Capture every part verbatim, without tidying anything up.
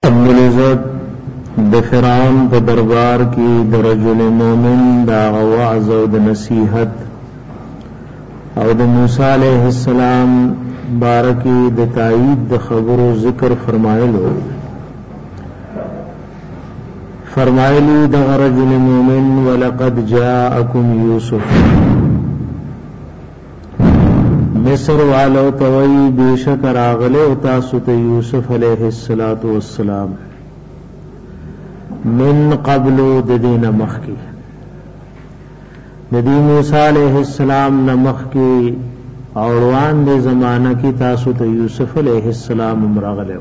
رب العزت د فرعون په دربار کې د رجل مومن دا وعظ او د نصیحت او د موسی علیہ السلام بارکی د تایید د خبرو ذکر فرمایلو فرمایلی د رجل مومن ولقد جاءکم یوسف مصر والو توئی بیشک راغلے و تاسو ته یوسف علیہ السلام من قبل ددین مخکی ندی موسی علیہ السلام نمخ کی اوروان دے زمانہ کی تاسو ته یوسف علیہ السلام امراغلے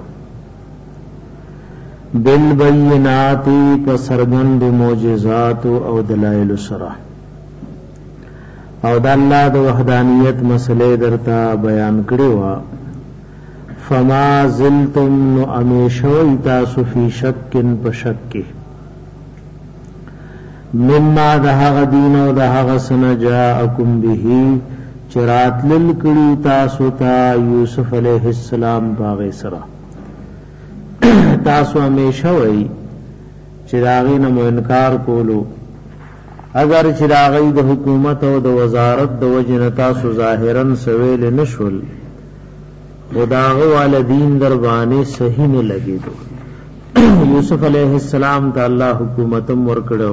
بالبینات پسرگند معجزات او دلائل سرا او د الله د وحدانیت مسئله درتا بیان کړو فما زلتم امیشوی تاسو فی شکن پشک مما دهغ دین او دهغ سن جاءکم به چرات للکړو تاسو ته یوسف علیہ السلام باغ سرا تاسو امیشوی چراغی نمو انکار کولو اگر چراغی د حکومت او د وزارت د وجنه تاسو ظاهرا سویل نشول خداغه والدین در باندې صحیح نه لګیدو یوسف علیہ السلام ته الله حکومت ورکړو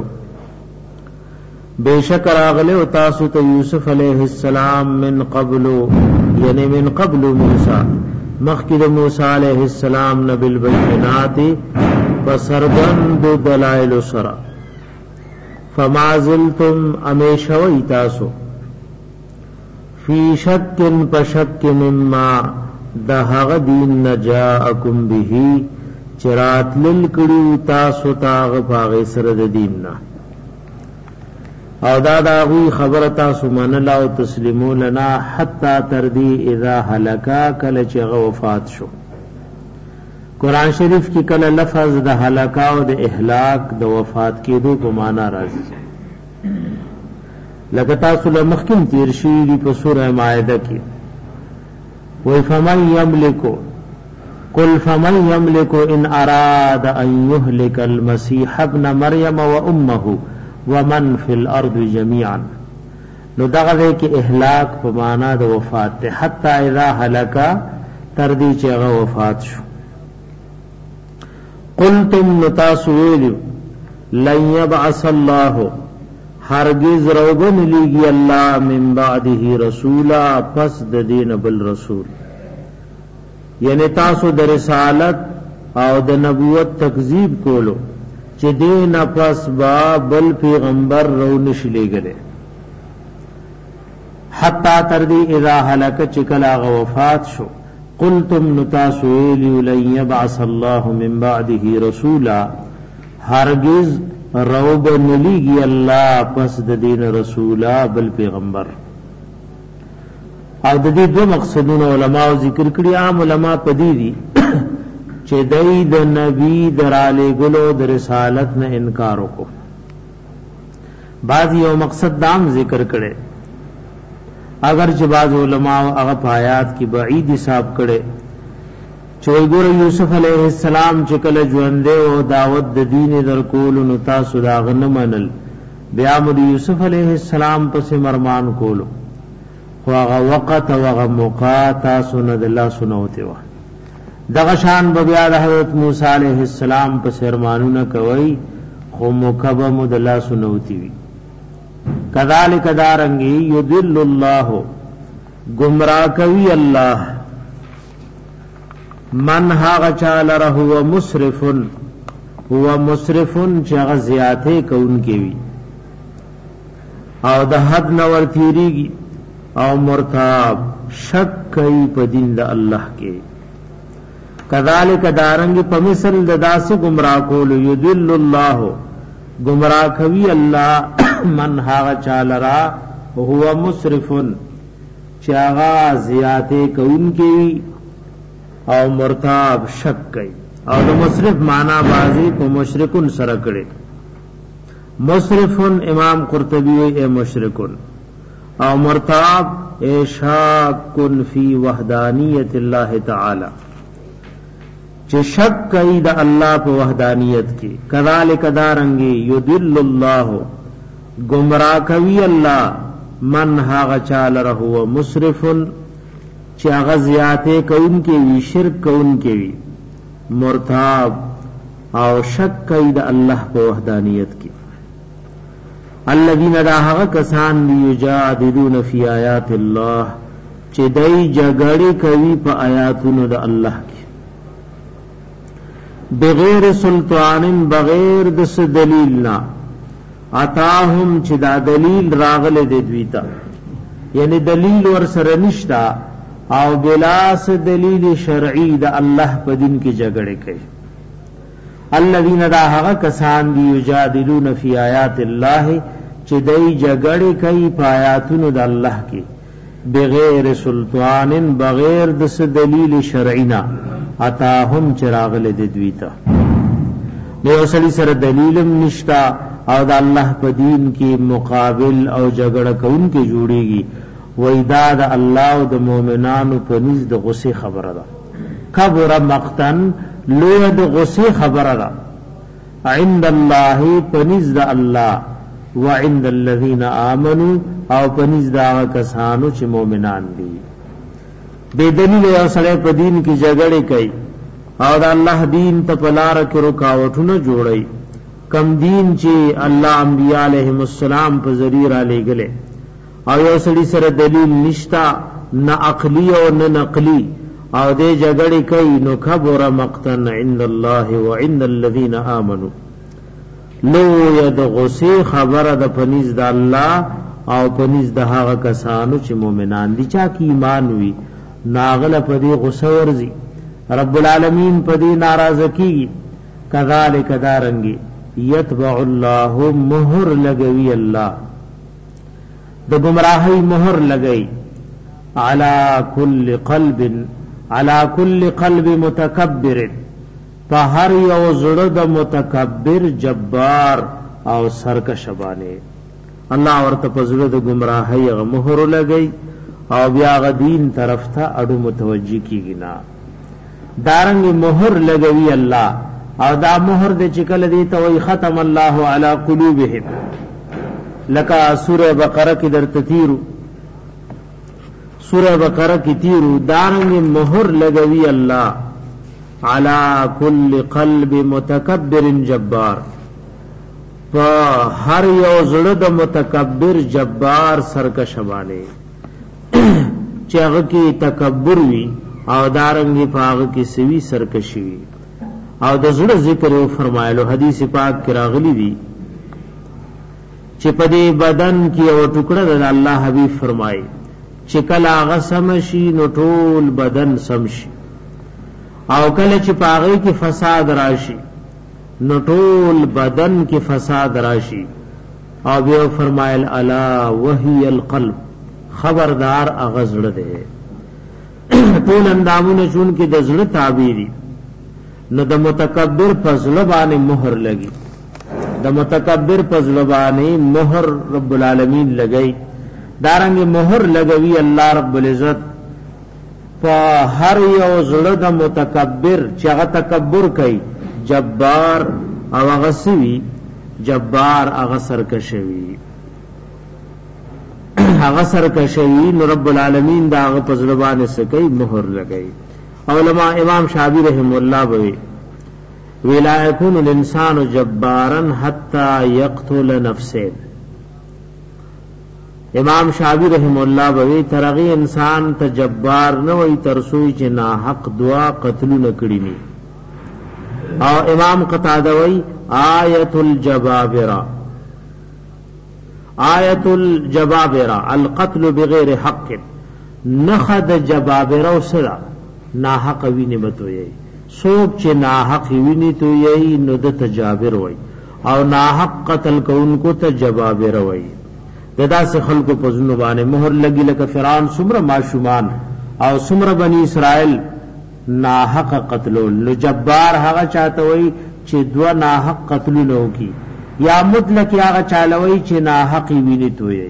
بیشک راغله او تاسو ته یوسف علیہ السلام من قبل یعنی من قبل موسی مخکې د موسی علیہ السلام نبل بینات فسربند دلائل سرا فما زلتم امیشوی تاسو فی شکن پشک مما دهغ دین نجاءکم به چرات للکڑو تاسو تاغ پاغ سرد دیننا او دا داغوی خبر تاسو منلا و تسلیمو لنا حتی تردی اذا حلکا کل چغ وفات شو قرآن شریف کی کل لفظ د ہلاکا او د اهلاک د وفات کېدو په معنا راځي لکه تاسو له مخکې تیر شي په سوره مائده کې وای فمن یملکو قل فمن یملکو ان اراد ان یهلک المسیح ابن مریم و امه ومن فی الارض جميعا نو دغه کې اهلاک په معنا د وفات ته حتی اذا هلکا تر دې چې هغه وفات شو قلتم نتاسویل لن یبعث اللہ ہرگز روبن لیگی اللہ من بعده رسولا پس دین بل رسول یعنی تاسو در رسالت او د نبوت تکذیب کولو چی دین پس با بل پیغمبر رو نشلے گلے حتی تردی اذا حلک چکلا غوفات شو قلتم نتاسویلی لن یبعث اللہ من بعده رسولا ہرگز روب نلیگی اللہ پس دین رسولا بل پیغمبر او ددی دو مقصدون علماء ذکر کری عام علماء پدی دی چه دی د نبی درالے گلو در رسالت نہ انکارو کو بعضی او مقصد دام ذکر کرے اگر چې بعض علماء هغه آیات کی بعید حساب کړي چې ګور یوسف علیہ السلام چې کله ژوند او دعوت د دین در کول نو تاسو دا غنه منل بیا مو یوسف علیہ السلام پس مرمان کولو خو هغه وخت او هغه موقع تاسو نه د الله سنوته و دغه شان بیا د حضرت موسی علیہ السلام پس ارمانونه کوي خو مکبه مو د الله سنوتی وی کذالک دارنگی یضل اللہ گمراہ کوي اللہ من هاغ چال رهو مسرفن هو مسرفن چغ زیاته کون کی وی او د حد نور تیریږي او مرتاب شک کوي په دین د الله کې کذالک دارنگی په مثل د داس گمراہ کول یضل اللہ گمراہ کوي اللہ من هاغ چالرا هو مسرفن چاغا زیاته کون کی او مرتاب شک کئی او د مسرف معنی بازی کو مشرکن سره کړي مسرفن امام قرطبی اے مشرکن او مرتاب اے شاکن فی وحدانیت اللہ تعالی چې شک کوي د الله په وحدانیت کې. کذالک دارنګي یضل الله گمراه کوي الله من هاغه چاله هو مسرفن چې هغه زیاته کوونکې وي، شرک کوونکې وي، مرتاب او شک کوي د الله په وحدانیت کې. الذين دا هغه کسان دي یجادلون فی آیات الله چې دای جګړه کوي په آیاتونو د الله کې، بغیر سلطان، بغیر د دلیل نه، اتاهم چې دا دلیل راغله د دوی ته، یعنی دلیل ور سره نشتا او بلاس دلیل شرعی د الله په دین کې جګړه کوي. الذين دا هغه کسان دي یجادلون فی آیات الله چې دای جګړه کوي په آیاتونو د الله کې، بغیر سلطان، بغیر د دلیل شرعی نه، اتاهم چراغله د دوی ته. نو اصلي سره دلیلم نشتا او د الله په دین کې مقابل او جګړه کوونکې جوړيږي، وېدا د الله او د مؤمنانو په نزد د غصه خبره ده. کبر مقتن لوی د غصه خبره ده، عند الله په نزد الله، وعند الذين آمنوا او په نزد هغه کسانو چې مؤمنان دي. بے دلیل یو سړی په دین کې جګړه کوي او د الله دین ته په لار کې رکاوټونه جوړي. کم دین چې الله انبیاء علیهم السلام په ذریعہ را لېږلې او یو سړي سره دلیل نشتا، نه عقلی او نه نقلی، او دې جګړه کوي، نو کبر مقتن عند الله وعند الذين آمنوا. لو ید غصه خبره د پنځ د الله او پنځ د هغه کسانو چې مؤمنان دي، چا کې ایمان وي ناغله پدی غصه ورزی، رب العالمین پدی ناراضه کیږي. کذالک دارنگی یتبع الله مہر لگوی اللہ د گمراہی مہر لگئی علی کل قلب علی کل قلب متکبر، په هر یو زړه د متکبر، جبار او سرکش باندې الله ورته په زړه د گمراهی غ مہر لګئی او بیا غ دین طرف ته اډو متوجی کیږي نه. دارنګ مہر لګوي الله او دا مہر د چکل دی ته وی ختم الله علی قلوبهم، لکه سوره بقره کې درته تیرو، سوره بقره کې تیرو. دارنګ مہر لګوي الله علی کل قلب متکبر جبار، په هر یو زړه د متکبر، جبار، سرکش باندې چې هغه کې تکبر وي او دارنګ په هغه کې سوي سرکشي وي. او د زړه ذکر یې فرمایلو، حدیث پاک کې راغلی دی چې په دې بدن کې یو ټوکړه د الله حبیب فرمایي چې کله هغه سم شي نو ټول بدن سم شي، او کله چې په هغه کې فساد راشي نو ټول بدن کې فساد راشي. او بیا فرمایل الا وهي القلب، خبردار هغه زړه دی. ټول اندامونه چون کې د زړه تعبیری، نو د متکبر فضل باندې مہر لګي، د متکبر فضل باندې مہر رب العالمین لګي. دارنګ مہر لګوي الله رب العزت په هر یو زړه د متکبر چې هغه تکبر کوي، جبار او هغه سوي، جبار هغه سرکشوي، هغه سرکشوي، نو رب العالمین دا هغه په زړه باندې سکی مہر لګي. علماء امام شافعی رحم الله بوي ولا يكون الانسان جبارا حتى يقتل نفسه. امام شافعی رحم الله بوي ترغي انسان ته جبار نه وي ترسوي چې نا حق دعا قتل نه کړی ني. او امام قتاده وي آیت الجبابرہ، آیت الجبابرہ القتل بغیر حق، نخد جبابرہ سرا ناحق ویني بتوي، سوک چې ناحق ویني تو یی نو د تجابر وای، او ناحق قتل کوونکو ته جبابر وای. ددا سے خلق په ځنو باندې مہر لګی، لکه فرعون سمره معشومان او سمره بنی اسرائیل ناحق قتلول. نو جبار هغه چاته وای چې دوا ناحق قتلونه وکي، یا مطلق هغه چاله وای چې ناحق ویني تو یی.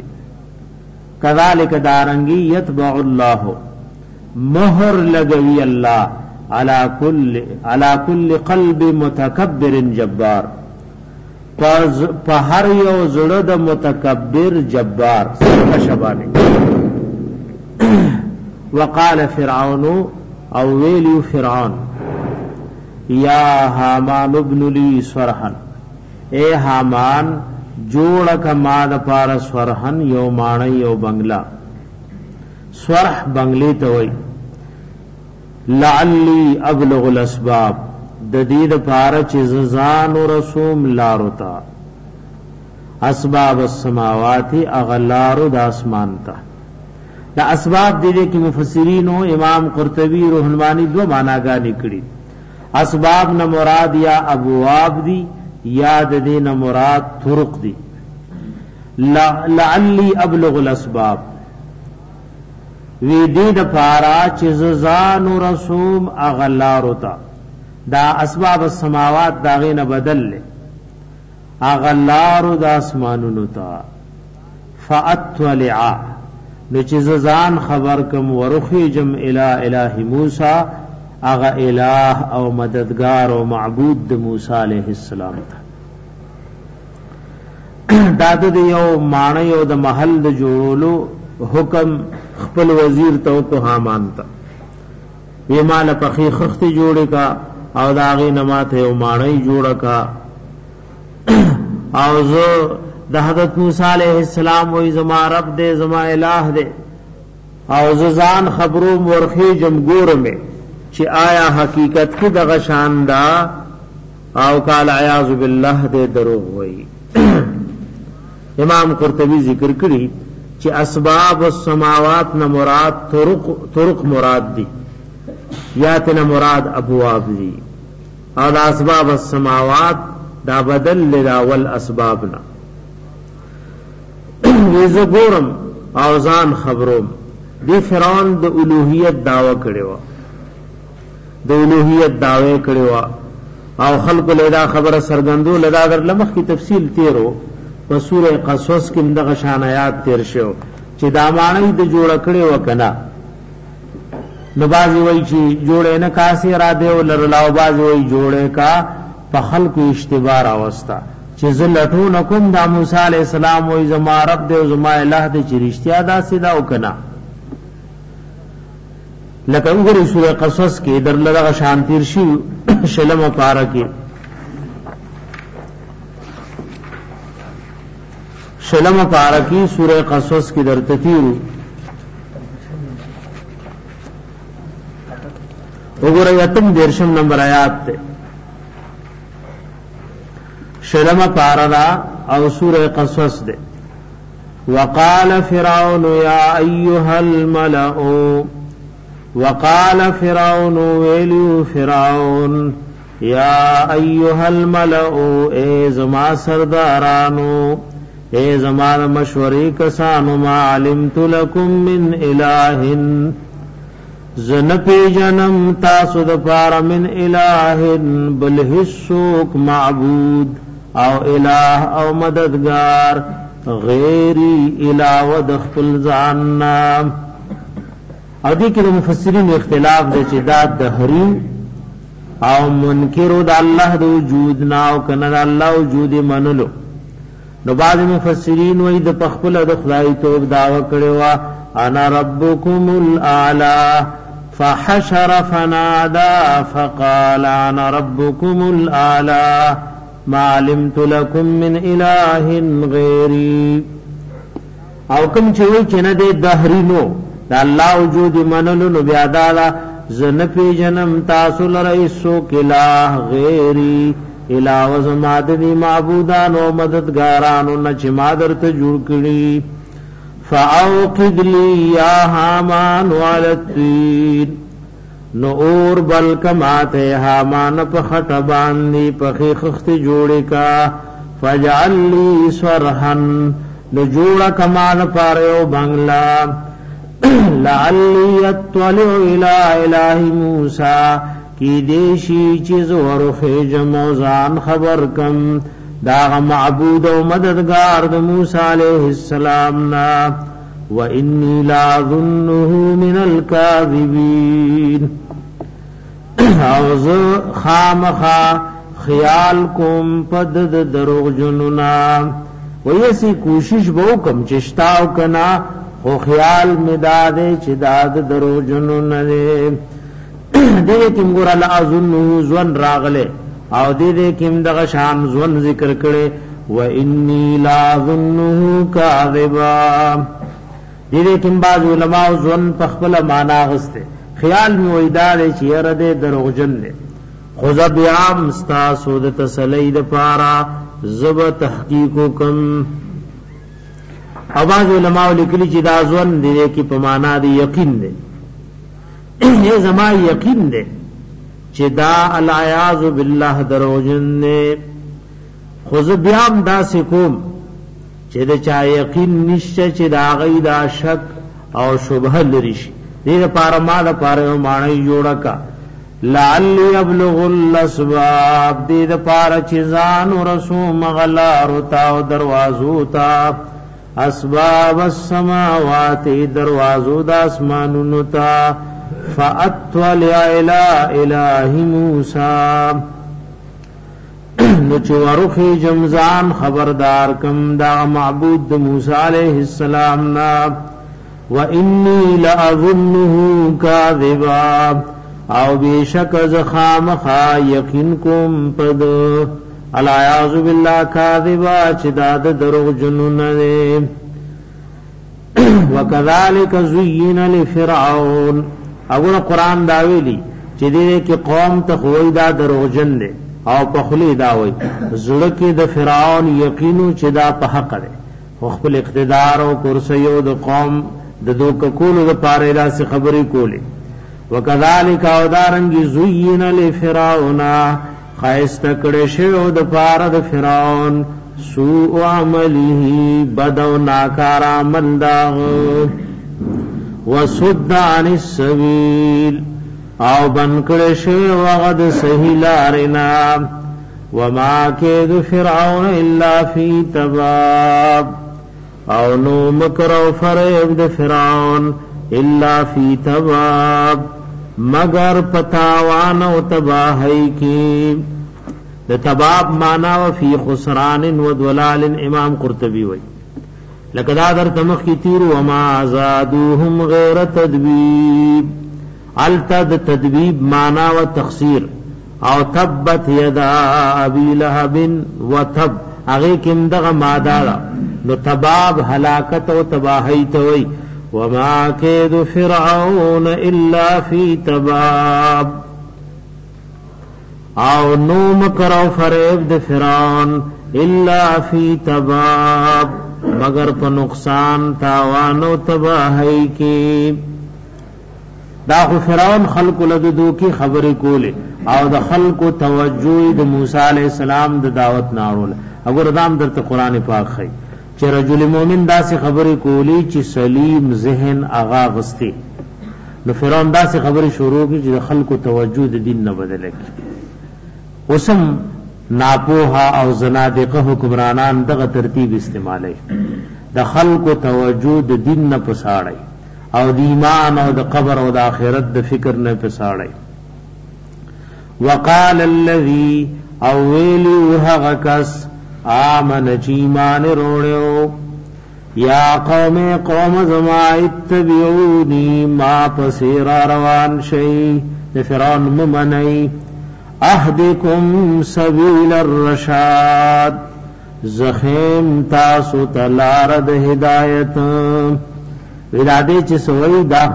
کذالک دارنگی یتبع الله، مہر لگوی اللہ على كل على كل قلب متکبر جبار، په هر یو زړه د متکبر جبار سرکشبانه. وقال فرعون او ویلیو فرعون یا حامان ابن لی صرحا، اے حامان جوړ کما د پار صرحن یو ماڼۍ یو بنگلا. صرح بنگلی ته وای. لعلی ابلغ الاسباب، د دې د پاره چې زان رسوم لارتا، اسباب السماوات اغلار د اسمان ته. دا اسباب دې کې مفسرین او امام قرطبی روح المانی دو معناګانې کړي. اسباب نه مراد یا ابواب دي یا د دې نه مراد طرق دي. لعلی ابلغ الاسباب وی دې د پارا چې زان رسوم اغلارتا، دا اسباب السماوات دا غینه بدل له اغلار د اسمانونو تا. فاطلع نو چې زان خبر کم ورخیجم الی الہ موسی، اغا الہ او مددگار او معبود د موسی علیہ السلام تا. دا د یو معنی او د محل د جوړولو حکم خپل وزیر ته کو حامان ته وی مال پخې خختی جوړه کا او داغه نماته او مانای جوړه کا. او زه د حضرت موسی علیہ السلام وې زما رب دې زما الہ دې، او زان خبرو ورخی جم ګور مې چې آیا حقیقت کې دغه شان دا او قال اعوذ بالله دې دروغ وې. امام قرطبی ذکر کړی چې اسباب السماوات نه مراد طرق طرق مراد دي یا ته مراد ابواب دي، او د اسباب السماوات دا بدل لراول اسبابنا. ویزه ګورم او ځان خبروم دی فرعون د الوهیت داوا کړو، د الوهیت داوا کړو او خلق له خبره سرګندو لدا در لمخ کی تفصیل تیرو په سوره قصص کې دغه شان آیات تیر شو چې دا معنی د جوړ کړي وکنا. نو بازی وای چې جوړه نه کاسي را دی او لرلاو بازی وای جوړه کا په خلق اشتبار اوستا چې زلټو نکم د موسی علی السلام وای زما رب دې او زما الہ دې چې رښتیا دا سیدا وکنا. لکه وګورئ سوره قصص کې در لږه شان تیر شي شلم پارا کې شلم پارکی سورہ قصص کی در تتیرو اگر یتم دیرشم نمبر آیات تے شلم پاردا او سورہ قصص دے. وقال فرعون یا ایها الملأ، وقال فرعون ویلیو فرعون یا ایها الملأ اے زما سردارانو، اے زمان مشوری کسانو ما علمت لکم من الہ، زن پی جنم تاسو دپار من الہ بل حسوک معبود او الہ او مددگار غیری علاوہ دخل زاننا. او دی که مفسرین اختلاف دے چی داد دہری او منکرو دا اللہ دا وجود ناو کنا دا اللہ وجود منلو. نو بعض مفسرین وی د پخپل د خدای توب داوا کړي انا ربکم الاعلى فحشر فنادى فقال انا ربکم الاعلى ما علمت لكم من اله غیری. او کوم چې وی چې نه د دهرینو د الله وجود منلو نو بیا دا زن پی جنم تاسو لرئ سو الہ غیری علاوہ زمادنی معبودان و مددگارانو نچ مادر تا جوڑ کری. فاوقد لی یا حامان والتین، نو اور بلکمات حامان پخٹ باندی پخی خخت جوڑی کا. فجعل لی سرحن، نو جوڑا کمان پاریو بنگلا. لعلی اطلع الى الہ موسیٰ، کی دیشی چیز ورخی جموزان خبر کم داغ معبود و مددگار دا موسیٰ علیہ السلامنا. وَإِنِّي لَأَظُنُّهُ مِنَ الْكَاذِبِينَ، او ز خامخا خیال کوم پد دروغ جنونا ویسی کوشش بو کم چشتاو کنا خو خیال می دادے چی داد دروغ جنونا دے دے کم گورا لازنو زون راغلے او دے دے کم دغ شان زون ذکر کرے وَإِنِّي لَأَظُنُّهُ كَاذِبًا دے دے کم بعض علماء زون پخبل مانا غستے خیال میں ویدارے چی یردے دروغ جن دے خذب عام استاسو د تسلی د پارا زب تحقیقو کم اواز علماء لکلی چی دا زون دے کی پمانا دی یقین دے یہ زما یقین دے چی دا العیاذ باللہ دروغجن دے خذب عام دا سکوم چی دا چا یقین نشچ چی دا غی دا شک او شبہ لرش دے دا پارا ما دا پارا معنی جوڑا کا لعلی ابلغ الاسباب دید پارا چیزان و رسوم غلارو تا و دروازو تا اسباب السماوات دروازو دا اسمانونو تا فاتولع الى الہ موسیٰ نچو ورخی جمزان خبردار کم دا معبود دا موسیٰ علیہ السلام نا وانی لأظنه کاذبا او بیشک از خامخا یقین کم پد العیاذ باللہ کاذبا چداد دروغ جنون دے وکذالک زین لفرعون اگر قرآن داویلی چی دے کہ قوم تخوی دا دروغ جن دے او پخلی داوی زڑکی دا فرعون یقینو چدا پحق دے وخپل اقتدار و کرسیو دا قوم دا دو ککولو دا پارے دا سی خبری کولی وکذالک او دارنگی زین لفرعون خیست کڑشو د پار د فرعون سوء عمله بدو ناکار عمل داغ وصد عن السبیل او بن کڑشو وغد صحیح لارنا وما کید فرعون الا فی تباب او نو مکر و فریب د فرعون الا فی تباب مگر پتاوان و تباہی کی د تباب مانا و فی خسران و دولال امام قرطبی وی لکدا در تمخ کی تیر وما زادوهم غیر تدبیب التد تدبیب مانا و تخسیر او تبت یدا ابی لہب و تب اغی کم دغ مادارا نو تباب ہلاکت و تباہی توئی وما كيد فرعون الا في تباب او نو مکر و فریب د فرعون الا في تباب مگر په نقصان تاوان و تباہی کی دا خو فرعون خلق لدو کی خبر کوله او د خلق توجه د موسی علیہ السلام د دعوت نارول اگر دام درته قران پاک خی چې رجل مومن داسې خبرې کولی چې سلیم ذهن آغا غستی نو فرعون داسې خبرې شروع کی چې خلکو توجه د دین نه بدل کی وسم ناپوها او زنادقه حکمرانان دغه ترتیب استعمالي د خلکو توجه د دین نه پساړي او د ایمان او د قبر او د آخرت د فکر نه پساړي وقال الذي اولی هغکس آمن چیمان روڑیو یا قوم قوم زما اتبعونی ما پسیر روان شئی فرعون ممنئی اہدکم سبیل الرشاد زخیم تاسو تلارد ہدایت ارادے چسوئی دا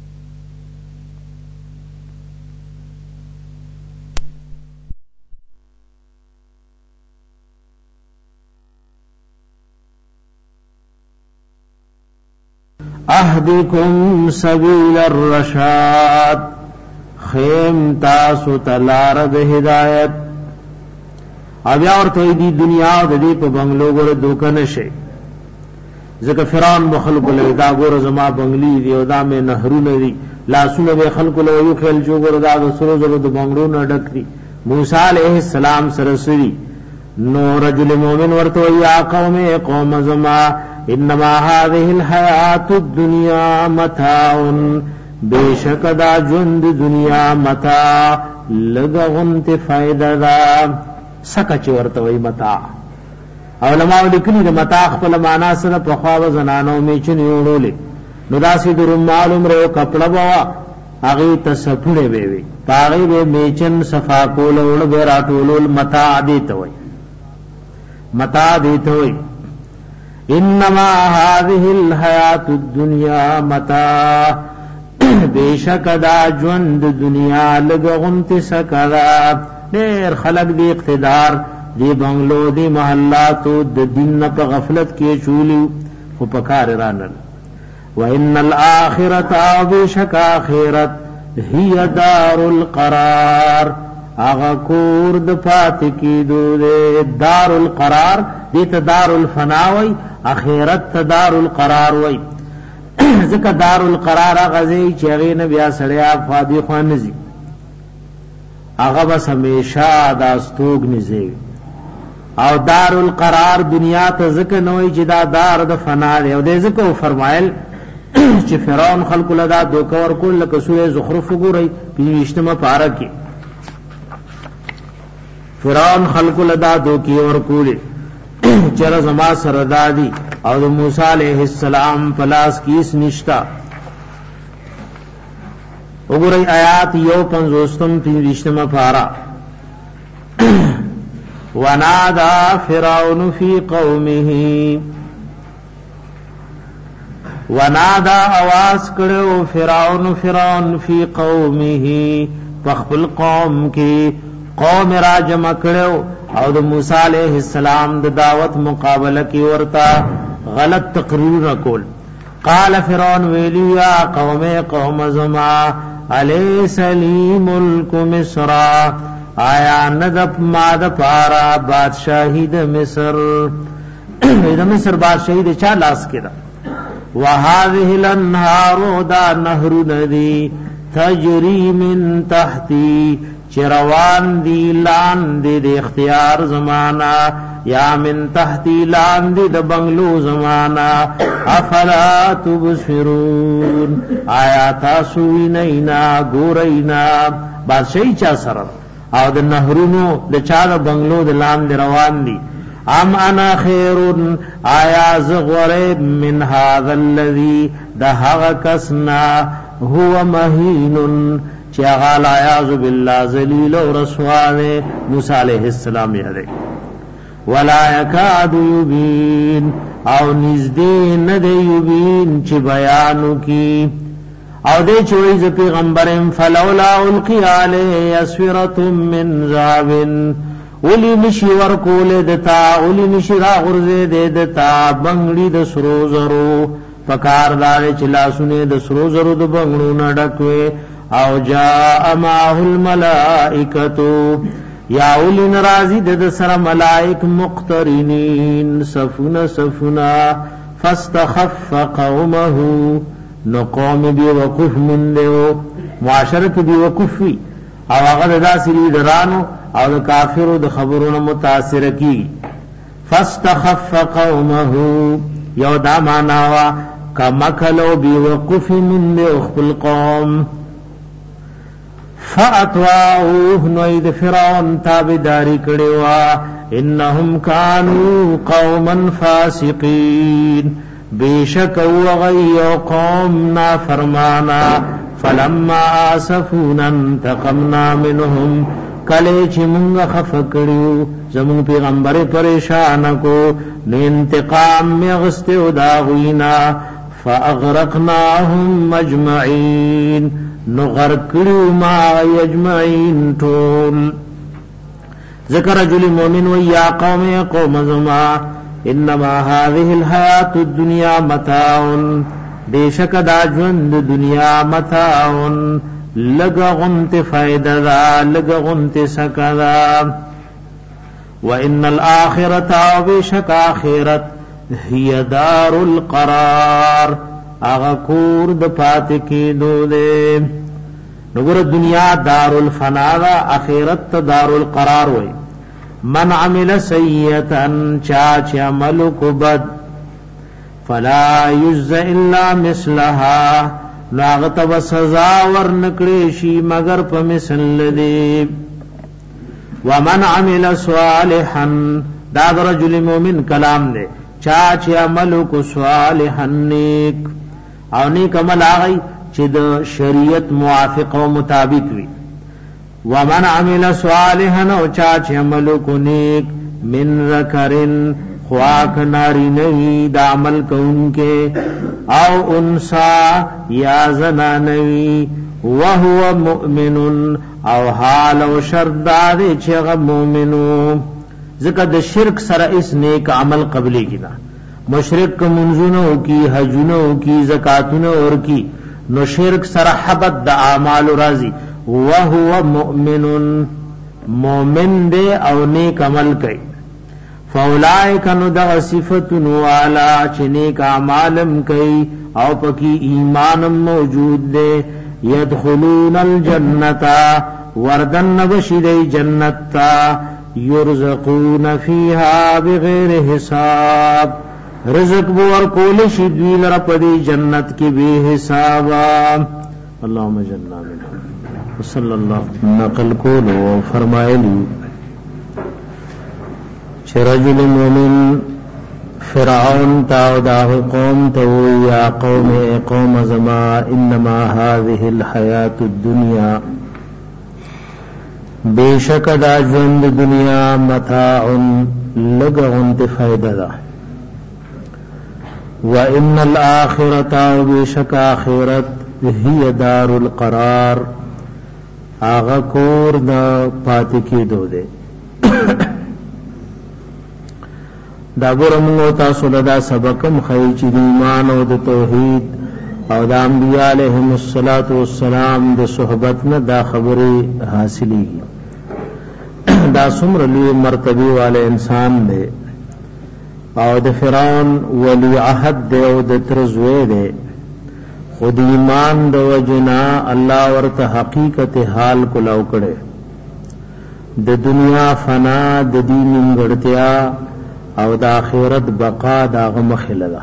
اہدکم سبیل الرشاد خیم تاسو تلارد ہدایت اب یا اور توی دی دنیا دا دی پا بنگلو گور دوکا نشے ذکر فرعون بخلق لے دا گور زما بنگلی دی او دا میں نہرو ندی لاسون بے خلق لے یو خیل جو گور دا دا سرو زلو دا بنگلو نڈک دی موسیٰ علیہ السلام سرسری نو رجل مومن ورطو یا قوم قوم زما انما هذه الحیات الدنیا متاع بیشک دا ژوند دنیا متاع لګونت فائدہ دا سکه ورته وي متاع. علماء لیکلي د متاع خپل معنا سره په خوا زنانو میچن یوړولې نو داسې د رومال عمره کپڑا بوا هغه تصفړې وي وي پاغي به میچن صفا کول او به راټول متاع دي ته وي متاع دي ته وي. انما هذه الحیات الدنیا متاع بیشک دا ژوند دنیا لګونت سکرا. ډېر خلق دی اقتدار دی بنگلو دی محلاتو د دین په غفلت کې چولی خو پکار رانل. وان الاخرة بیشک اخرت هی دار القرار اغا کور د پات کی دو دار القرار دیت دار الفنا وی اخرت دار القرار وی. ذکر دار القرار غزی چغی نبیا سړیا فادی خوان نزی اغا بس ہمیشہ داستوگ نزی او دار القرار دنیا ته ذکر نوې چې دا دار د فنا دی او دې ذکر فرمایل چې فرعون خلق لدا دوکور کول لکه سورې زخرف وګورئ پنځمه پارا کې فرعون خلق لدا دوکي اور کول چر زما سردادي او د موسی عليه السلام پلاس کیس نشتا. وګورئ آیات یو پنځوستم پنځمه پارا. ونادى فرعون في قومه ونادى आवाज کړو فرعون فرعون في قومه فخل قوم کی قوم را جمع کړو او د موسی علیہ السلام د دعوت مقابله کی ورتا غلط تقریر کول. قال فرعون ویلی یا قوم قوم زما الیس لی ملک مصر آیا ندب ماد پارا بادشاہی د مصر د مصر بادشاہی د چا لاس کړه. وهذه الانهار دا نهر ندی تجری من تحتی چروان دی لان دی د اختیار زمانہ یا من تحتی لان دی د بنگلو زمانہ. افلا تبصرون آیا تاسو نینا ګورینا بادشاہی چا سره او د نهرونو د چا د بنگلو د لان دی روان دی. ام انا خیر آیا زغره من هذا الذي ده کسنا هو مهین چا غال اعوذ بالله ذلیل و رسوا موسی علیہ السلام یاره. ولا یکاد یبین او نزدې نه دی یبین چې بیانو کی او دې چوي ز پیغمبرم فلولا القی علیه اسوره من ذاب ولی نشی ورکول دتا ولی نشی را غرزه دے دتا بنگڑی د سرو زرو پکار دار چلا سنے د سرو زرو د بنگڑو نہ ڈکوے او جاء معه الملائکتو یا ولی ناراضی د سر ملائک مقترنین صفنا صفنا فاستخف قومه نو قوم بی وقف من دیو معاشرت بی وقفی او هغه داسری درانو او د کافرو د خبرونو متاثر کی. فاستخف قومه یو دا معناوا کمکلو بیوقف من اخل قوم فاتواؤه نوید فرعون تابداری کڑیوا انہم کانو قوما فاسقین بیشک وغی قوم نافرمانا. فلما آسفونا انتقمنا منهم کله چې مونږه خفکړیو زمون پیغمبر پریشان کو نو انتقام می غستو دا غینا فاغرقناهم مجمعين نو غرقړو ما یجمعين ټول. ذکر رجل مؤمن و یا قوم قوم زما انما هذه الحیات الدنیا متاع بیشک دا ژوند دنیا متاع لگا غنت فائدہ دا لگا غنت سکا دا. وان الاخرة بیشک آخرت هی دار القرار اغا کور د پات کی دو دے. نگر دنیا دار الفنا دا آخرت دار القرار وی. من عمل سیئتا چاچ عمل کو بد فلا یجز الا مثلها لاغت و سزا ورنکړي شي مگر په مثل لدی ومن عمل صالحا دا رجل مومن کلام دے چا چې عمل کو صالحا نیک او نیک عمل هغه چې د شریعت موافق او مطابق وي ومن عمل صالحا او چا چې عمل کو نیک من ذکرن خواک ناری نوی دا عمل کونکے او انسا یا زنانوی وهو مؤمن او حال او شرداد چغ مومنو ذکر د شرک سره اس نیک عمل قبلی کینا مشرک منزونو کی حجونو کی زکاتونو اور کی نو شرک سره حبت د اعمال راضی وهو مؤمن مومن دے او نیک عمل کئی فاولائک نو دغ صفتن والا چنیک اعمالم کئی او پکی ایمانم موجود دے یدخلون الجنتا وردن نبشدی جنتا یرزقون فیها بغیر حساب رزق بور کول شدویل رپدی جنت کی بے حسابا اللہم جننا منہ صلی اللہ نقل کولو فرمائلی چه رجل مومن فرعون تاو داغ قوم تو یا قوم قوم زما انما هذه الحیات الدنیا بے شک دا ژوند دنیا متاع لگونت فائدہ دا وان الاخرۃ بے شک آخرت هي دار القرار آغا کور دا پات کی دو دے دا ګورمو تاسو دا سبقم خی چې د ایمان او د توحید او د انبیاء علیهم الصلاۃ والسلام د صحبت نه دا خبره حاصلېږي دا څومره لوی مرتبه والے انسان دی او د فرعون ولی عهد دی او د ترزوی دی خود ایمان د وجنا الله ورته حقیقت حال کولاو کړي د دنیا فنا د دین نیمګړتیا او د آخرت بقا دا غمخلدا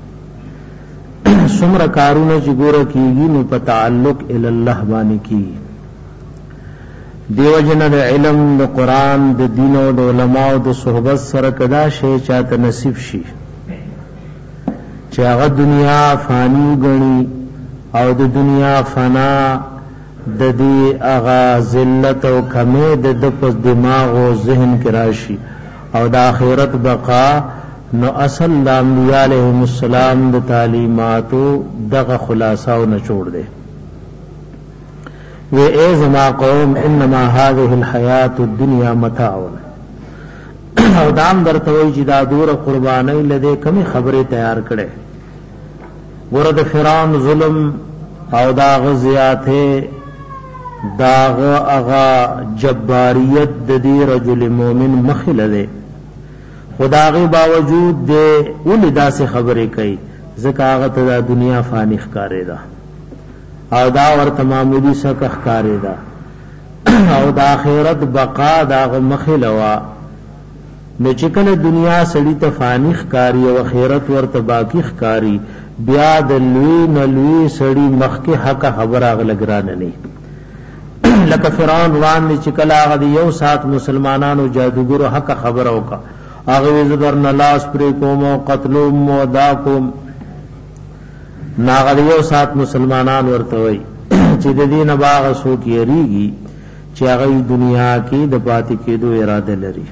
سمر کارونه چې ګوره کیږي نو په تعلق ال الله باندې کیږي دیو جن د علم د قران د دین او د علماء د صحبت سره کدا شی چاته نصیب شي چې هغه دنیا فانی غني او د دنیا فنا د دې هغه ذلت او کمه د پس دماغ او ذهن کې راشي او د آخرت بقا نو اصل د انبیاء علیهم السلام د تعلیماتو دغه خلاصہ او نچوڑ دے و اے زما قوم انما هذه الحیات الدنیا متاع او دام درتوی چې دا دور قربانی لده کمی خبره تیار کړي ورته فرعون ظلم او دا غزیاته داغ اغا جباریت د دې رجل مومن مخلده خداغه باوجود دې ولدا سے خبرې کوي ځکه هغه ته د دنیا فانی ښکارې ده او دا ورته معمولی څه ښکارې ده او د آخرت بقا داغه مخلوا نو چې کله دنیا سړی ته فانی ښکاری او آخرت ورته باقی ښکاری بیا د لوی نلوی سړی مخکې حق خبر اغه لګران نه لکه فرعون وان چې کله هغه یو سات مسلمانانو جادوګرو حق خبر اوکا هغه زبر نلاس پر کوم او قتلوم او داکم ناغه یو سات مسلمانان ورته وای چې د دین باغ سو کیریږي چې هغه دنیا کې د پاتې کېدو اراده لري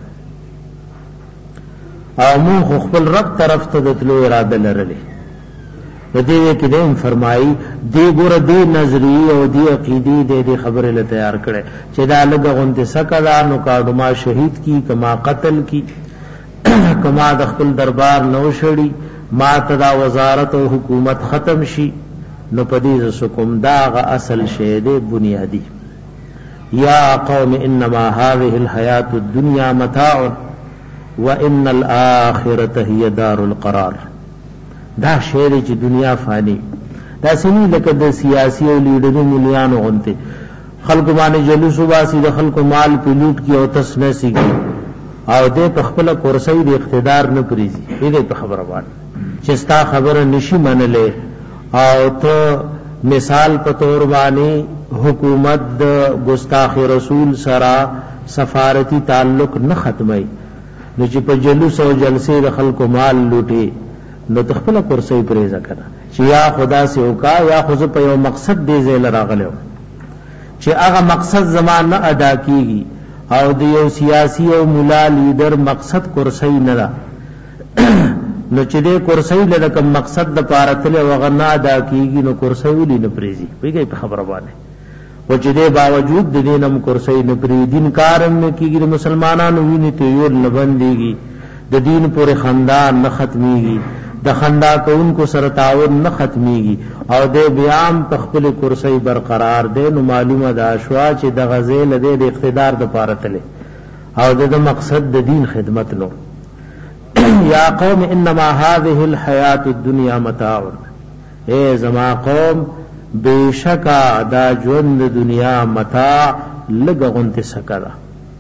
او مو خپل رب طرف ته د تلو اراده لري دې کې دیم فرمایي دی ګور دی نظری او دی عقیدی دې خبره له تیار کړي چې دا لګ غونډه سکلا نو کاډو ما شهید کی کما قتل کی کما د خپل دربار نو شړی ما تدا وزارت او حکومت ختم شي نو پدې سکم دا غ اصل شی دې بنیادی یا قوم انما هذه الحیات الدنیا متاع وان الاخرة هي دار القرار دا شعر چې دنیا فانی دا سنی لکه د سیاسی او لیډرو مليانو غنته خلق باندې جلوس واسي د خلق مال پلوټ کی او تسنسی کی او د خپل کورسۍ د اقتدار نه پریزي دې په خبره باندې چې ستا خبره نشي منلې او ته مثال په تور باندې حکومت د ګستاخ رسول سره سفارتی تعلق نه ختمي نو چې په جلوس او جلسې د خلکو مال لوټي نو تخپل کرسي پرېزه کړه چې یا خدا سے وکا یا خو په یو مقصد دی زیل راغلو چې هغه مقصد زمان نه ادا کیږي او د یو سیاسی او مولا لیډر مقصد کرسي نه ده نو چې دې کرسي له کوم مقصد د پاره تل وغنا ادا کیږي نو کرسي ولې نه پریزي پیږي په خبره باندې او چې دې باوجود د دینم کرسي نه پری دین کارم نه کیږي مسلمانانو ویني ته یو لبندېږي د دین پورې خاندان نه ختميږي د خندا کوونکو سره تعاون نه ختميږي او د بیان په خپل کرسي برقرار دي نو معلومه ده شوا چې د غزل د اقتدار د پاره تل او د مقصد د دین خدمت نو یا قوم انما هذه الحیات الدنیا متاع اے زما قوم بیشکا دا ژوند دنیا متاع لګغونت سکرا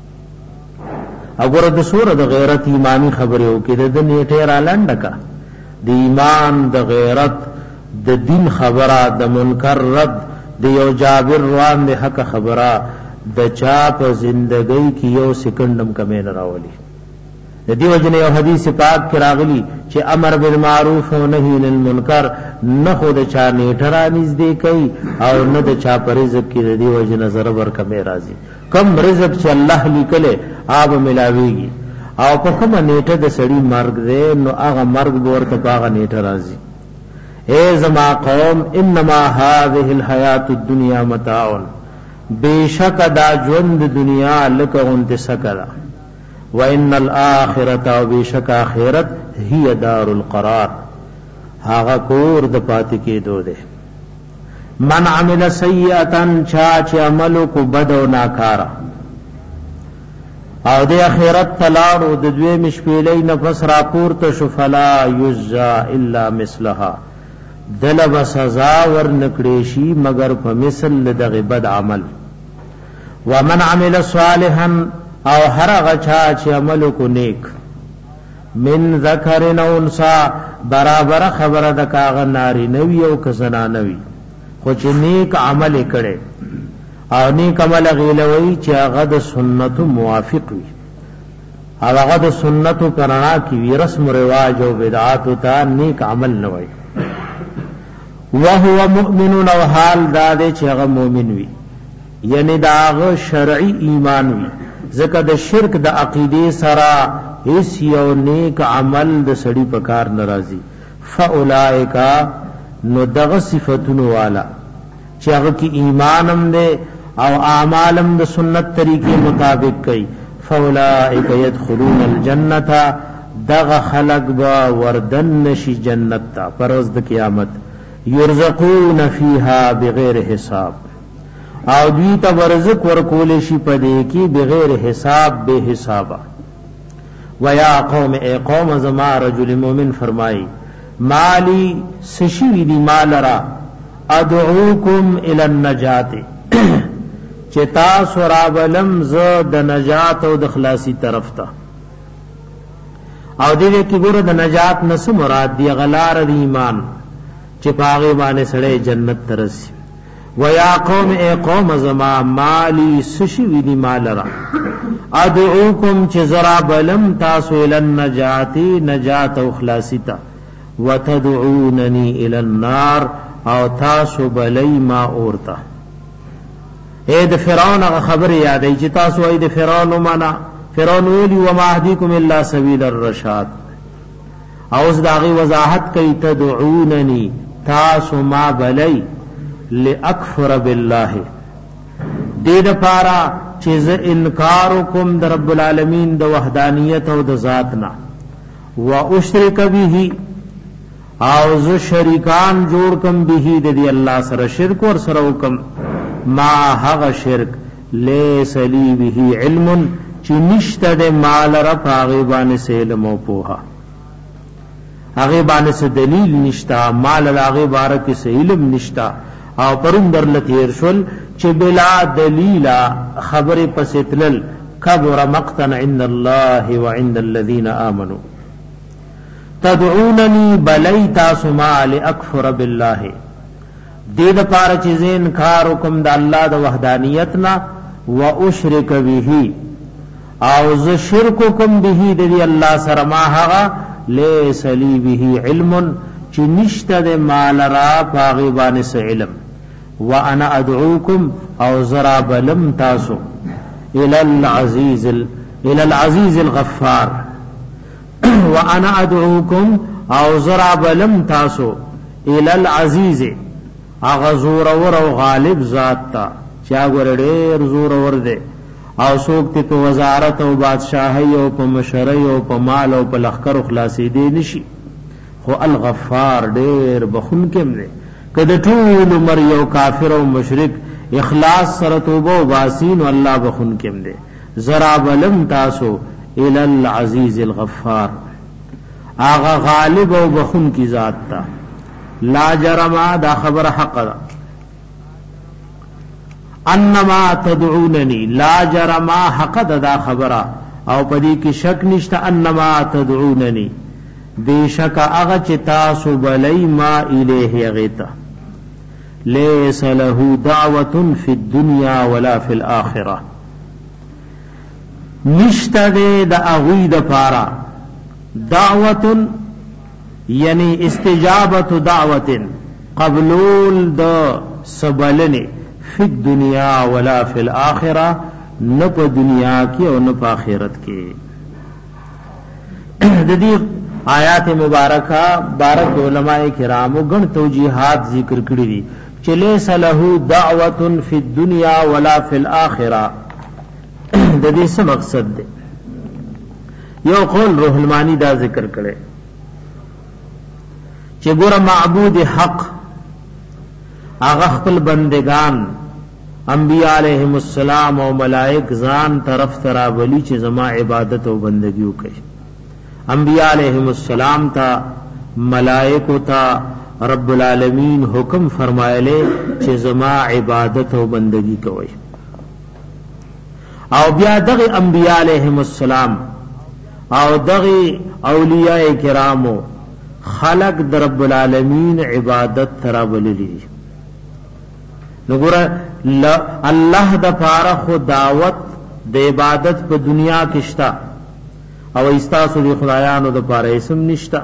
وګوره د سوره د غیرت ایمانی خبره وکړه د نیټه را لنډکا د ایمان د غیرت د دین خبره د منکر رد د یو جابر روان د حق خبره د چا په زندګۍ کې یو سکندم کمه نه راولي د دیو جن یو حدیث پاک کې راغلی چې امر بالمعروف او نهی عن المنکر نه خود چا نیټه را نږدې کوي او نه د چا پر رزق کې د دیو جن نظر ور کمه راځي کم رزق چې الله لیکله آب ملاويږي او په کومه نیټه د سړی مرګ دی نو هغه مرګ ورته پاغه نیټه راځي اے زما قوم انما هذه الحیات الدنیا متاع بیشک دا ژوند دنیا لکه اونته سکرا وان الاخرته بیشک اخرت هي دار القرار هاغه کور د پات کې دو ده من عمل سیئه چا چې عمل کو بد او ناکارا او د اخرت تلاړو د دوی مشپېلې نفس را پورته شفلا یجزا الا مثلها دلب سزا ور نکړې شي مگر په مثل دغه بد عمل ومن عمل صالحا او هر غچا چې عمل کو نیک من ذکر او انثى برابر خبره د کاغ ناری نوی او کزنا نوی خو چې نیک عمل کړي او نیک عمل غیلوي چې هغه د سنت موافق وي او هغه د سنت پرانا کی رسم رواج او بدعات ته نیک عمل نه وي وهو مؤمن او حال دا چې هغه مؤمن وي یعنی داغه شرعي ایمان وي ځکه د شرک د عقیده سره هیڅ یو نیک عمل د سړی په کار ناراضي فاولائک نو دغه صفاتونو والا چې هغه کې ایمانم ده او اعمالم د سنت طریقې مطابق کوي فاولائک يدخلون الجنه دغه خلق با وردن نشي جنت ته پروز د قیامت يرزقون فيها بغیر حساب او دوی ته ورزق ورکول شي پدې کې بغیر حساب به حسابا ويا قوم اي قوم زما رجل مؤمن فرمای مالی سشوی دی مالرا ادعوکم الى النجات چې تاسو راولم ز د نجات او د خلاصي طرف ته او دې کې ګوره د نجات نس مراد دی غلار د ایمان چې پاغه باندې سړی جنت ترسي ويا قوم اي قوم زما مالی سشوی دی مالرا ادعوکم چې زرا بلم تاسو الى النجات نجات او خلاصي ته وتدعونني الى النار او تاسو بلی ما اورتا اے د فرعون خبر یادې چې تاسو اې د فرعون معنا فرعون ویلی وما اهديكم الا سبيل الرشاد او اوس داغي وضاحت کوي تدعونني تاسو ما بلی لاکفر بالله دې د پارا چې ز انکار کوم د رب العالمین د وحدانیت او د ذات نه واشرک به او ز شریکان جوړ کم به د الله سره شرک ور سره وکم ما هغه شرک لیس لی به علم چې نشته د مال را پاغي باندې سیل مو پوها هغه باندې څه دلیل نشتا مال هغه باره کې څه علم نشتا او پرندر لتیر شل چې بلا دلیل خبره پسیتل کبر مقتا عند الله وعند الذين امنوا تدعونني بلیتا سما لاکفر بالله دې د پاره چې زین کار حکم د الله د وحدانیت نا و اشرک به او ز شرک کوم به د الله سره ما هغه لیس لی به علم چې نشته د مال را پاغي باندې علم وانا ادعوکم او زرا بلم تاسو الى العزیز الى العزیز الغفار وانا ادعوکم او زرا بلم تاسو الى العزیز اغزور ور او غالب ذات تا چا ګورډې زور ور دے او څوک ته په وزارت او بادشاہي او په مشرۍ او په مال او په لخر خلاصې دی نشي خو الغفار ډېر بخون کېم دی کله ټول عمر یو کافر او مشرک اخلاص سره توبه او باسین الله بخون کېم دی زرا بلم تاسو ال العزیز الغفار آغا غالب او بخون کی ذات تا لا جرما دا خبر حق دا انما تدعوننی لا جرما حق دا, دا خبر او پدی کی شک نشتا انما تدعوننی بے شک اغا چی تاسو بلی ما الیہ غیتا لیس له دعوت فی الدنیا ولا فی الاخرہ نشتا دے دا اغوی دا پارا دعوت یعنی استجابت دعوت قبلول دا سبلن فی الدنیا ولا فی الاخرہ نہ پا دنیا کی اور نہ پا آخرت کی دی آیات مبارکہ بارک علماء کرامو گن توجیحات ذکر کری دی چلے سلہو دعوت فی الدنیا ولا فی الاخرہ دی سے مقصد دے یو قول روح المانی دا ذکر کرے چه گورا معبود حق آغا خپل بندگان انبیاء علیہم السلام و ملائک زان طرف ترابلی چه زما عبادت و بندگیو کئی انبیاء علیہم السلام تا ملائکو تا رب العالمین حکم فرمائلے چه زما عبادت و بندگی کوئی او بیا دغی انبیاء علیہم السلام او دغی اولیاء کرامو خلق در رب العالمین عبادت ترابلی نگورا اللہ دا پارخ و دعوت دا عبادت پا دنیا کشتا او استاسو دی خدایانو دا پارا اسم نشتا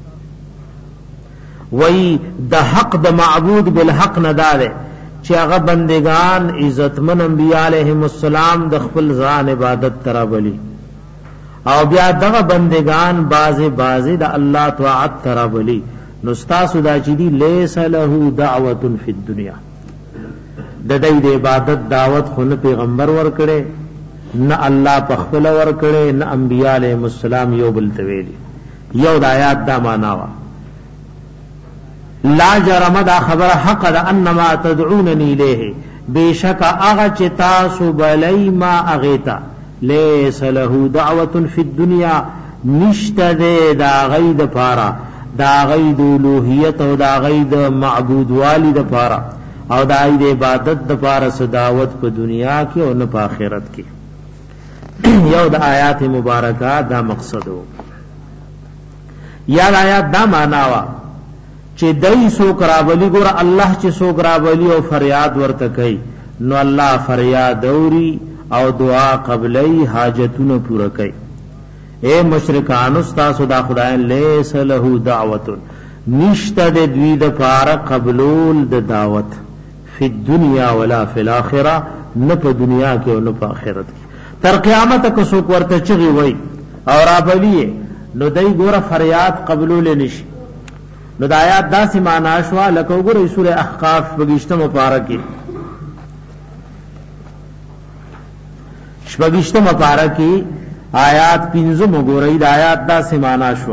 وی دا حق دا معبود بالحق ندارے چی اغا بندگان عزتمن انبیاء علیہم السلام دا خپل ذان عبادت ترابلی او بیا دغه بندگان باز باز د الله طاعت ترابلی نستاسو دا چدی لیس له دعوت فی الدنیا د دې د عبادت دعوت خو نه پیغمبر ور کړي نه الله په خپل ور کړي نه انبیاء علیهم السلام یو بل تویلی یو د آیات دا معنا وا لا جرم دا خبر حق دا انما تدعوننی الیه بیشک اغه چې تاسو بلای ما اغیتا لیس له دعوت فی الدنیا نشت دے دا غید پارا دا غید الوہیت او دا غید معبود والد پارا او دا غید عبادت دا پارا صداوت پا دنیا کی او نپا آخرت کی یو دا آیات مبارکہ دا مقصد ہو یا دا آیات دا معناوا چی دای سوک رابلی گورا اللہ چی سوک رابلی او فریاد ورتکی نو اللہ فریاد دوری او دعا قبلی حاجتون پورا کئی اے مشرکان استاسو دا خدایان لیس له دعوت نشتا دے دوی دا پارا قبلول دا دعوت فی الدنیا ولا فی الاخرہ نپا دنیا کے و نپا آخرت کی تر قیامت کسوک ورطا چغی وئی اور آبلیے نو دای گورا فریاد قبلول نشی نو دا آیات دا سی معناشوا لکو گورا سورہ احقاف بگیشتم پارا کی شپگشتم پارا کی آیات پینزم گورئی دا آیات دا سمانا شوا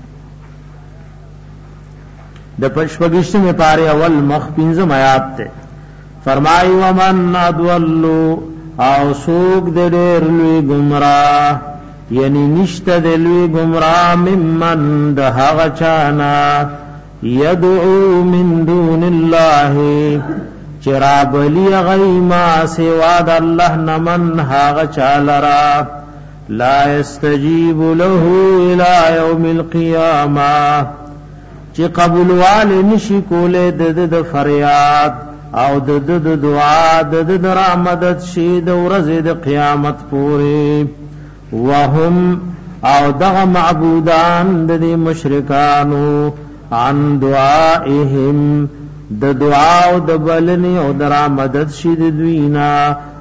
دا شپگشتم پارے اول مخ پینزم آیات تے فرمائی ومن ادولو او سوک دے دیر لوی گمراہ یعنی نشت دے لوی گمراہ ممن دہا غچانا یدعو من دون اللہ چراب لی غیما سواد اللہ نمن حاغ چالرا لا يستجیب له الى یوم القیامہ چې قبولوال نشي کوله د د فریاد او د د دعا د د رحمت شي د ورځې د قیامت پورې وهم او دغه معبودان د مشرکانو عن دعائهم د دعا او د بلنی او د رحمت شي د دوینا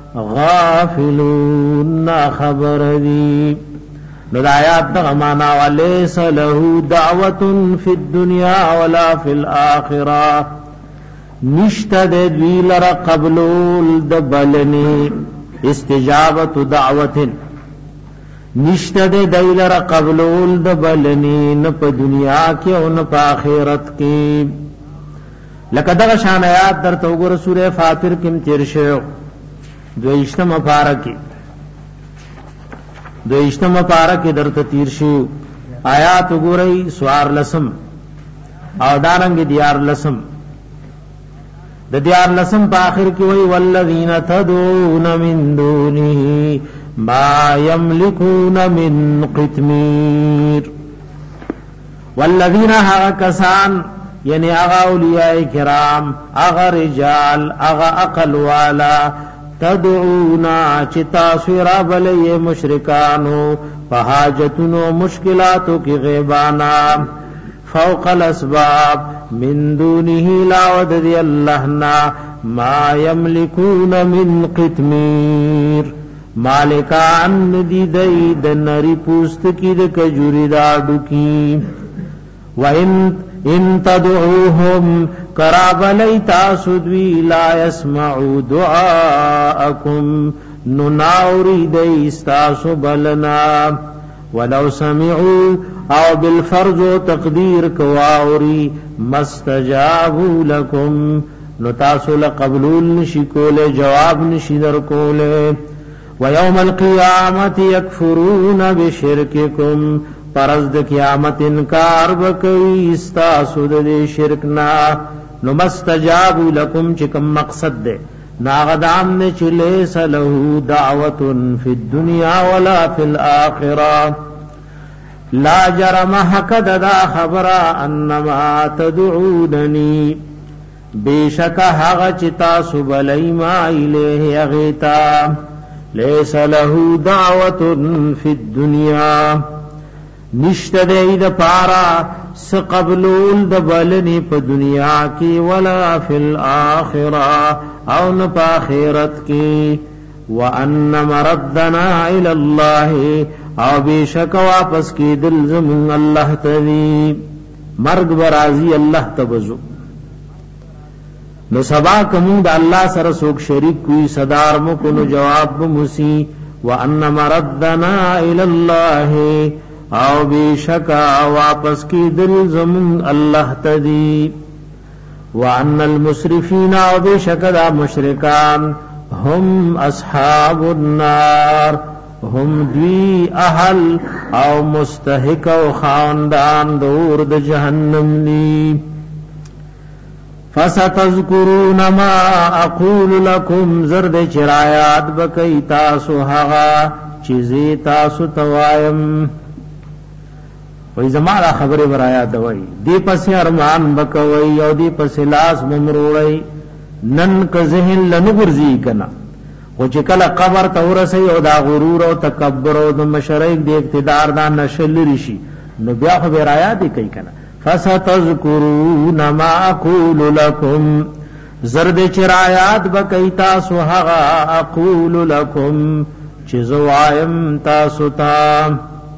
غافلون خبر دی نو آیات دغه معنا وليس له دعوه فی الدنيا ولا فی الاخره نشته د دوی لره قبول د بلنی استجابت دعوت نشته د دوی لره قبول د بلنی نه په دنیا کې او نه په آخرت کې لکه دغه شان آیات درته وګوره سوره فاطر کې تیر شوی دویشتم پارکی دویشتم پارکی درته تیر شو آیات وګورئ سوار لسم او دارنګ دیار لسم د دیار لسم په اخر کې وای والذین تدعون من دونه ما یملکون من قطمیر والذین ها کسان یعنی اغا اولیاء کرام اغا رجال اغا عقل والا تدعونا چتا سورا بلی مشرکانو فحاجتنو مشکلاتو کی غیبانا فوق الاسباب من دونه لا ودد اللہنا ما یملکون من قطمیر مالکان دی دی دنری پوست کی د کجوری داڈو کی وَإِن ان تدعوهم کراب لیتا سدوی لا يسمعوا دعاءکم نناوری دیستاسو بلنا ولو سمعوا او بالفرض و تقدیر کواوری مستجابوا لکم نتاسو لقبلول نشکول جواب نشدر کول ویوم القیامت یکفرون بشرککم پرز د قیامت انکار وکوي استاسو د شرکنا نو مستجاب لكم چکم مقصد ده ناغدام نے چلے سلہو دعوت فی الدنیا ولا فی الاخرہ لا جرم حق دا خبر انما تدعوننی بے شک حق چتا سبلی ما الیہ اغیتا لیس لہو دعوت فی الدنیا نشت دے د پارا س قبلول د بلنی په دنیا کی ولا فی الاخرہ او نہ په آخرت کی وان مردنا الی اللہ او بیشک واپس کی دل زمون اللہ تذی مرگ برازی اللہ تبزو نو سبا کمون د اللہ سره سوک شریک کوئی صدار مو کو جواب مسی وان مردنا الی اللہ او بی شکا واپس کی دل زمون اللہ تدی وان المسرفین او بی شکا دا مشرکان هم اصحاب النار هم دوی اہل او مستحق او خاندان دور د جہنم لی فستذکرون ما اقول لکم زرد چرایات بکی تاسو حغا چیزی تاسو توایم وای زمارا خبره برایا دوی دی پس ارمان بکوي او دی پس لاس ممروړی نن که ذهن لنغرزی کنا او چې کله قبر ته ورسي او دا غرور او تکبر او د مشرک دی اقتدار دا نشل رشي نو بیا خو برایا دی کوي کنا فستذکرون ما اقول لكم زرد چرایات بکئی تاسو هغه اقول لكم چې زوایم تاسو ته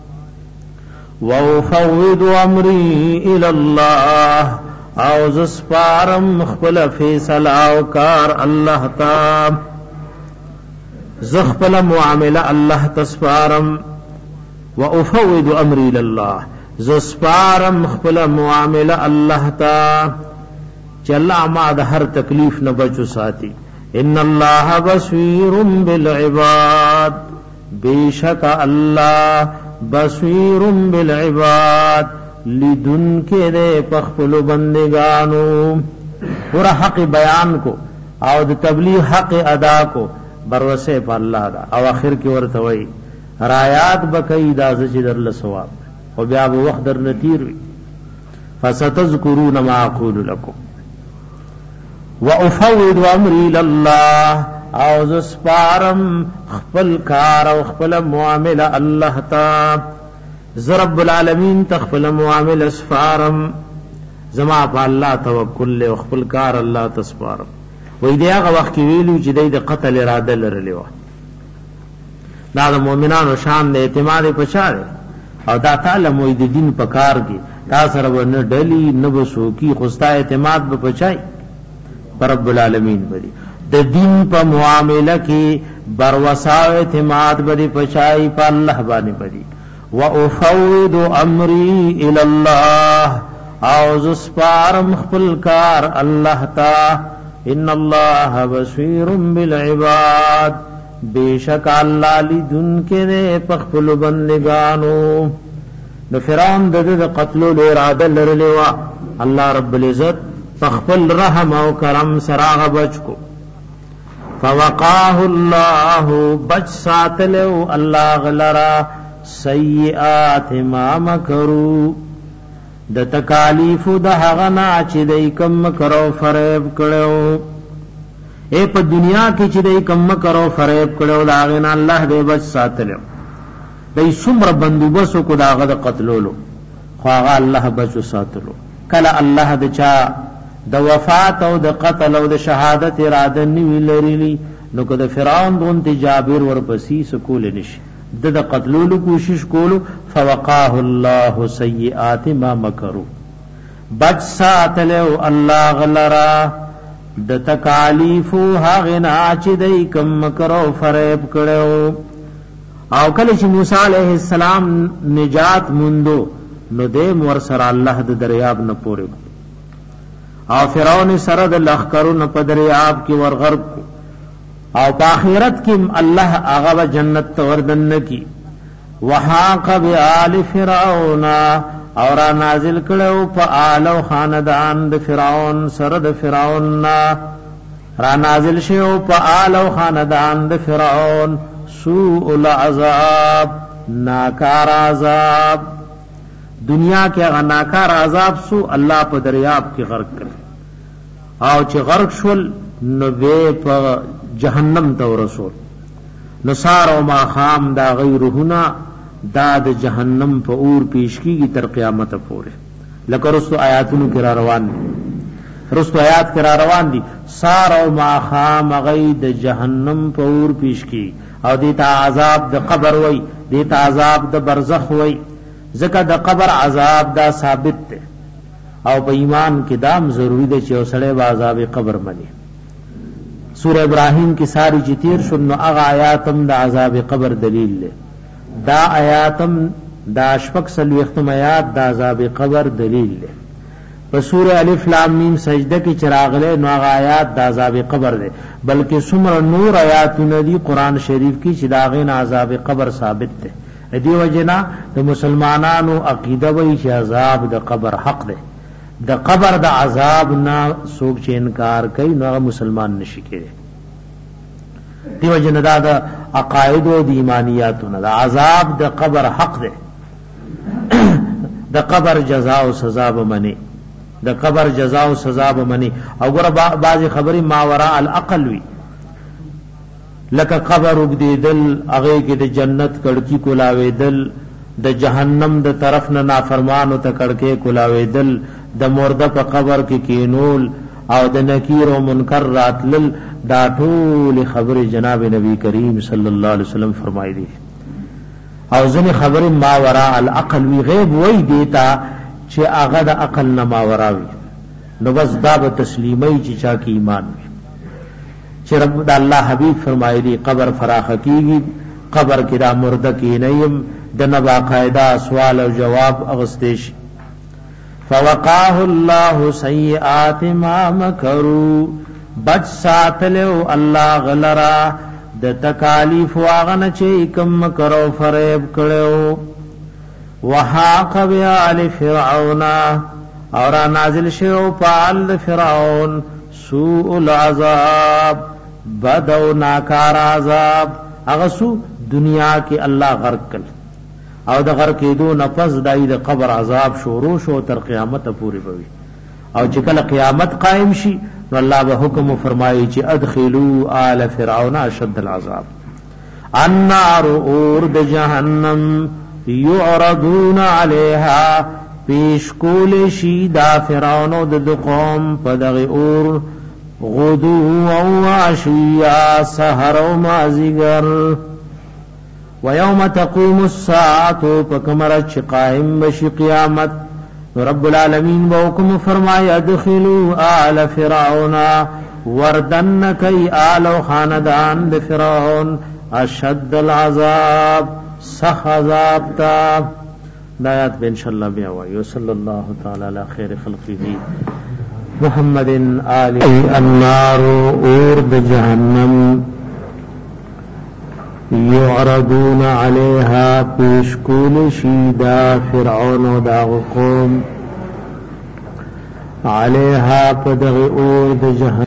وَأُفَوِّضُ أَمْرِي إِلَى اللَّهِ او زسپارم خپل فیصله او کار الله تا زخپل معامله الله تسپارم وَأُفَوِّضُ أَمْرِي إِلَى اللَّهِ زسپارم خپل معامله الله تا چې الله ما د هر تکلیف نه بچو ساتي ان الله بصير بالعباد بیشک الله بصیر بالعباد لدن کے دے پخپل بندگانو پورا حق بیان کو او د تبلیغ حق ادا کو بروسے پر اللہ دا او آخر کی ورتوئی رایات بکئی دا زجی در لسواب او بیا وقت در نتیر وی فستذكرون ما اقول لكم وافوض امري الى الله او ز سپارم خپل کار او خپل معامله الله تا ز رب العالمین تخپل معامله سپارم زما په الله توکل له خپل کار الله تسپارم. وې دی هغه وخت کې ویلو چې د قتل اراده لرلې و دا د مؤمنانو شان د اعتماد په چاره او دا تعالی مو د دین په کار کې دا سره ونه ډلی نه وسو کی خوستا اعتماد به پچای پر رب العالمین بری د دین په معاملې کې بروسا اعتماد بری پچای په الله باندې بری وافوض امری الی الله او زسپارم خپل کار الله تا ان الله بصیر بالعباد بیشک الله لدن کې په خپل بندگانو نو فرعون د قتل له اراده لرلې وا الله رب العزت په خپل رحم او کرم سره بچ کو فوقاه الله بچ ساتلو الله غلرا سیئات ما مکروا د تکالیف د هغه نه چې دای کم کرو فریب کړو اے په دنیا کې چې دای کم کرو فریب کړو دا غنا الله دې بچ ساتلو دای څومره بندوبس کو داغه د قتلولو خو هغه الله بچ ساتلو کله الله د چا د وفات او د قتل او د شهادت اراده نیوی لري نو که د فرعون دون ته جابر ورپسې سکول نشي د د قتلولو کوشش کولو فوقاه الله سیئات ما مکروا بچ ساتلو الله غلرا د تکالیف هغه نه چې دای کم کرو فریب کړو او کله چې موسی علیہ السلام نجات موندو نو دې مور سره الله د دریاب نه پورې او فرعون سره د لخرو نه په دریاب کې ورغرق او په آخرت کې الله هغه جنت ته وردن کی وحاق بآل فرعون اور نازل کړو په آل او خاندان د فرعون سره د فرعون را نازل شو په آل او خاندان د فرعون سوء العذاب ناکار عذاب دنیا کې هغه ناکار عذاب سو الله په دریاب کې غرق کړ او چې غرق شول نو به په جهنم ته رسول نصار او ما خام دا غیرهنا دا د جهنم په اور پیش کیږي تر قیامت پورې لکه رسو آیاتونو کې را روان دي رسو آیات کې را روان دي سار او ما خام غي د جهنم په اور پیش کی او دیتا عذاب د قبر وای دیتا عذاب د برزخ وای ځکه د قبر عذاب دا ثابت ده او په ایمان کې دام ضروری ده چې اوسړه با عذاب قبر مني سورہ ابراہیم کی ساری جتیر شنو اغا آیاتم دا عذاب قبر دلیل لے دا آیاتم دا شفق سلویختم آیات دا عذاب قبر دلیل لے پس سورہ الف لام میم سجدہ کی چراغ لے نو اغا آیات دا عذاب قبر دے بلکہ سمر نور آیات ندی قرآن شریف کی چداغین عذاب قبر ثابت دے دی وجنا دا مسلمانانو عقیدہ وی چی عذاب دا قبر حق دے د قبر د عذاب نا سوک چې انکار کوي نو هغه مسلمان نشي کېږي دیو جن دا د عقاید او د ایمانیات نه د عذاب د قبر حق ده د قبر جزاء او سزا به منی د قبر جزاء او سزا به منی او ګره بعضی خبري ماوراء العقل وی لکه قبر وګدیدل هغه کې د جنت کړکی کولاویدل د جهنم د طرف نه نافرمانو ته کړکې کولاویدل د مرده په قبر کې کینول او د نکیر او منکر راتل دا ټول خبر جناب نبی کریم صلی الله علیه وسلم فرمایي دي او ځنې خبر ما وراء العقل وی غیب وای دیتا چې هغه د عقل نه ما وراء وي نو بس دا به تسلیمي چې چا کې ایمان وي چې رب د الله حبیب فرمایي دي قبر فراخ کیږي قبر کې دا مرده کې نیم د نه باقاعده سوال او جواب اغستېش فوقاه الله سیئات ما مکروا بچ ساتلو الله غلرا د تکالیف واغنه چې کم کرو فریب کړو وحاق بآل فرعون اور نازل شو پال فرعون سوء العذاب بدو ناکار عذاب هغه سو دنیا کې الله غرق کړ او د غر کېدو نفس دای د قبر عذاب شروع شو تر قیامت پورې بوي او چې کله قیامت قائم شي نو الله به حکم فرمایي چې ادخلوا آل فرعون اشد العذاب النار اور د جهنم يعرضون عليها پیش کول شي دا فرعون او د قوم په دغه اور غدو او عشیا سحر او مازیګر ويوم تقوم الساعه فكمرت قائم بشي قیامت رب العالمین وحکم فرمایا ادخلوا آل فرعون وردن کئی آل و خاندان د فرعون اشد العذاب سخ عذاب تا دایات بے انشاءاللہ بیا وایو صلی اللہ تعالی علی خیر خلقه محمد آل النار اور د جہنم یعرضون علیها پیشکول شیدا فرعون و دا قوم علیها پدغ اور د جہنم